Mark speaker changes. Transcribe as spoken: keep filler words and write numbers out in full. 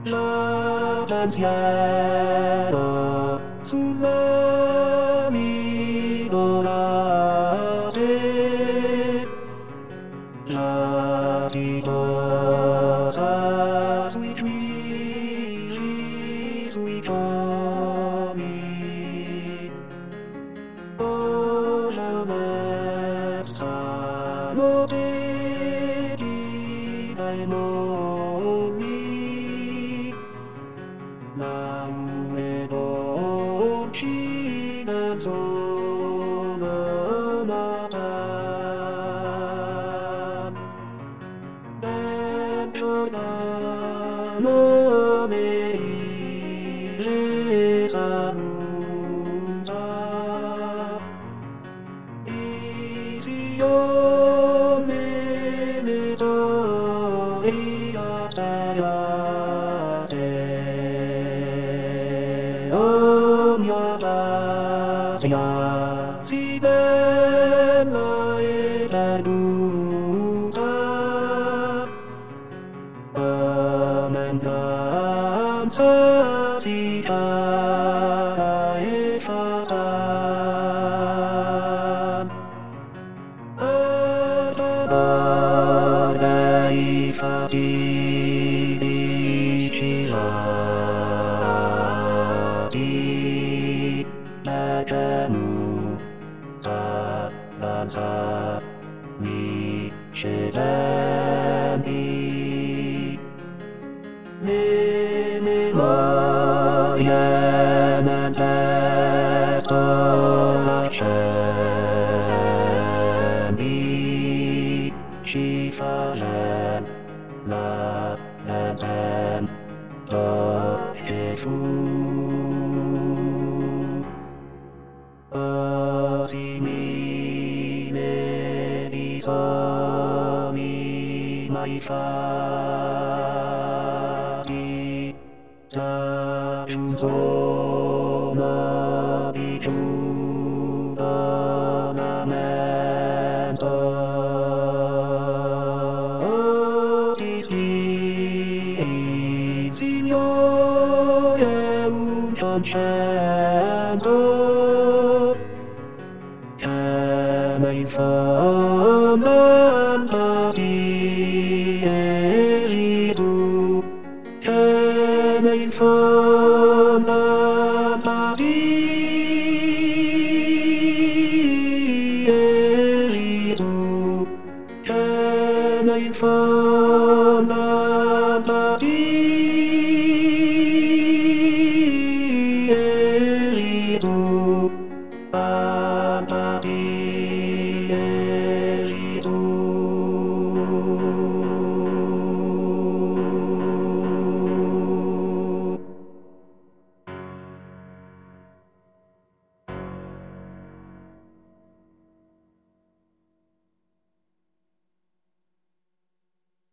Speaker 1: La pensiero sulle migolate, la riposa sui grilli, sui comi. Oh, la mezza notte di dai nomi, la medocina zona nata, dentro la nome resa nuda, visione medoria terrate. Oh mia patria, si bella e perduta, remembranza si cara e fatal. Guarda i fatidici lati, la tenuta danza vincenti, le memorie nel petto accendi, ci farem la lamento che fu. Oh, simile di sogni mai fatti, da più sono di giù lamento. Oh, ti scrivi, Signore, un concetto che mi fomenta di eri tu, che mi fomenta di eri tu, che mi fomenta